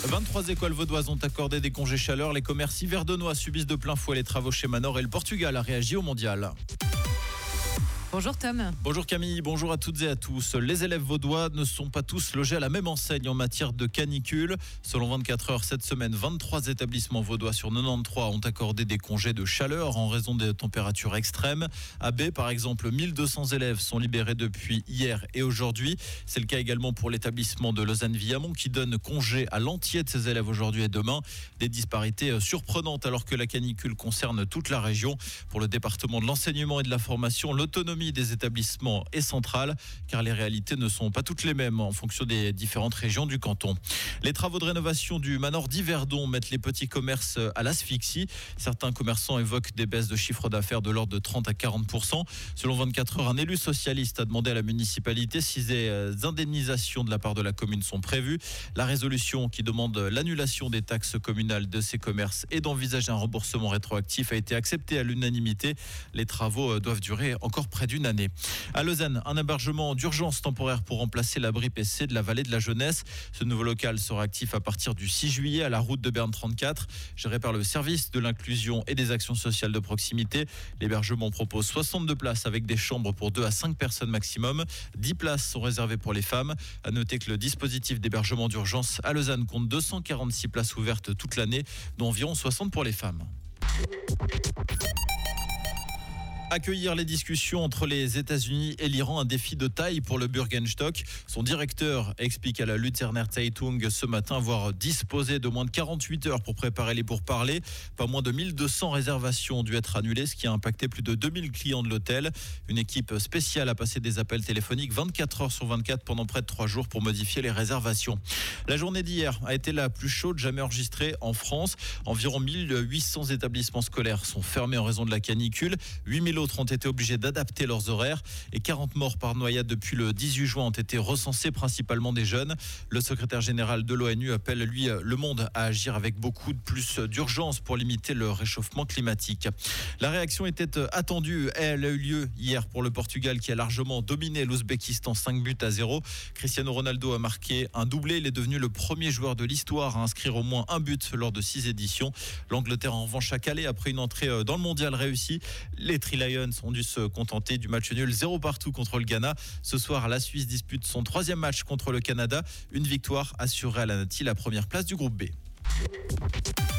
23 écoles vaudoises ont accordé des congés chaleur. Les commerces hiverdonnois subissent de plein fouet les travaux chez Manor et le Portugal a réagi au mondial. Bonjour Tom. Bonjour Camille, bonjour à toutes et à tous. Les élèves vaudois ne sont pas tous logés à la même enseigne en matière de canicule. Selon 24 heures cette semaine, 23 établissements vaudois sur 93 ont accordé des congés de chaleur en raison des températures extrêmes. À B, par exemple, 1200 élèves sont libérés depuis hier et aujourd'hui. C'est le cas également pour l'établissement de Lausanne-Villamont qui donne congé à l'entier de ses élèves aujourd'hui et demain. Des disparités surprenantes alors que la canicule concerne toute la région. Pour le département de l'enseignement et de la formation, l'autonomie des établissements est centrale car les réalités ne sont pas toutes les mêmes en fonction des différentes régions du canton. Les travaux de rénovation du Manor d'Yverdon mettent les petits commerces à l'asphyxie. Certains commerçants évoquent des baisses de chiffre d'affaires de l'ordre de 30 à 40%. Selon 24 heures, un élu socialiste a demandé à la municipalité si des indemnisations de la part de la commune sont prévues. La résolution qui demande l'annulation des taxes communales de ces commerces et d'envisager un remboursement rétroactif a été acceptée à l'unanimité. Les travaux doivent durer encore près d'une année. À Lausanne, un hébergement d'urgence temporaire pour remplacer l'abri PC de la vallée de la Jeunesse. Ce nouveau local sera actif à partir du 6 juillet à la route de Berne 34, géré par le service de l'inclusion et des actions sociales de proximité. L'hébergement propose 62 places avec des chambres pour 2 à 5 personnes maximum. 10 places sont réservées pour les femmes. À noter que le dispositif d'hébergement d'urgence à Lausanne compte 246 places ouvertes toute l'année, dont environ 60 pour les femmes. Accueillir les discussions entre les États-Unis et l'Iran, un défi de taille pour le Bürgenstock. Son directeur explique à la Luzerner Zeitung ce matin avoir disposé de moins de 48 heures pour préparer les pourparlers. Pas moins de 1200 réservations ont dû être annulées, ce qui a impacté plus de 2000 clients de l'hôtel. Une équipe spéciale a passé des appels téléphoniques 24 heures sur 24 pendant près de 3 jours pour modifier les réservations. La journée d'hier a été la plus chaude jamais enregistrée en France. Environ 1800 établissements scolaires sont fermés en raison de la canicule. 8000 autres ont été obligés d'adapter leurs horaires et 40 morts par noyade depuis le 18 juin ont été recensés, principalement des jeunes. Le secrétaire général de l'ONU appelle, lui, le monde à agir avec beaucoup plus d'urgence pour limiter le réchauffement climatique. La réaction était attendue. Elle a eu lieu hier pour le Portugal qui a largement dominé l'Ouzbékistan 5-0. Cristiano Ronaldo a marqué un doublé. Il est devenu le premier joueur de l'histoire à inscrire au moins un but lors de 6 éditions. L'Angleterre en revanche a calé après une entrée dans le mondial réussie. Les Tri-Lions ont dû se contenter du match nul 0-0 contre le Ghana. Ce soir, la Suisse dispute son 3e match contre le Canada. Une victoire assurerait à la Nati la première place du groupe B.